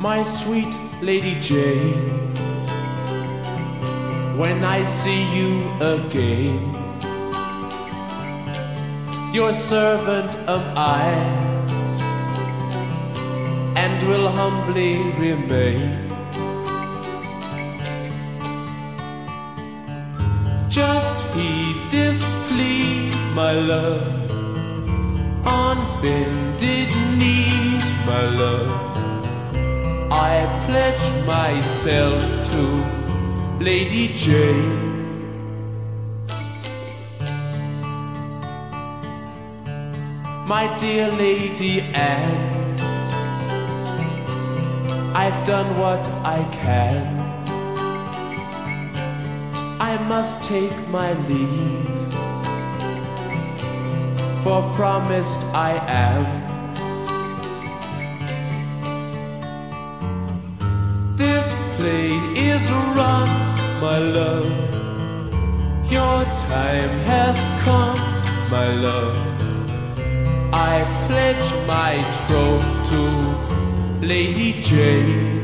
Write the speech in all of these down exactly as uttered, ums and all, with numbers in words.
My sweet Lady Jane, when I see you again, your servant am I, and will humbly remain. Just heed this plea, my love, on bended knees, my love, I pledge myself to Lady Jane. My dear Lady Anne, I've done what I can. I must take my leave, for promised I am. This play is run, my love, your time has come, my love. I pledge my troth to Lady Jane.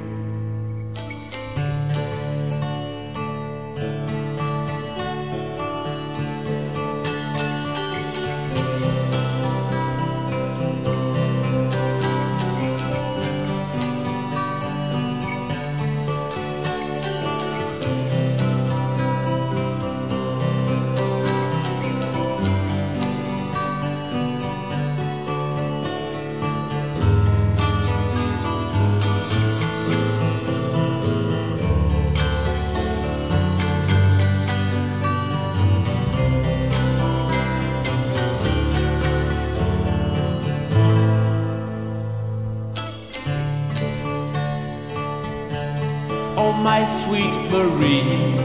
Oh, my sweet Marie,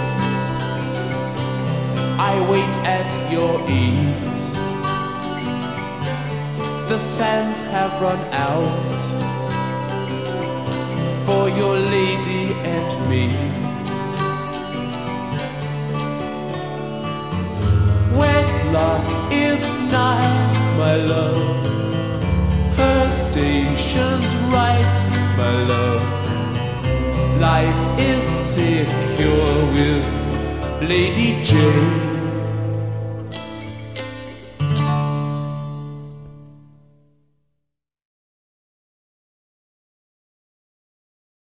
I wait at your ease. The sands have run out for your lady and me. Wedlock is nigh, my love, her station's right, my love. Life is secure with Lady Jane.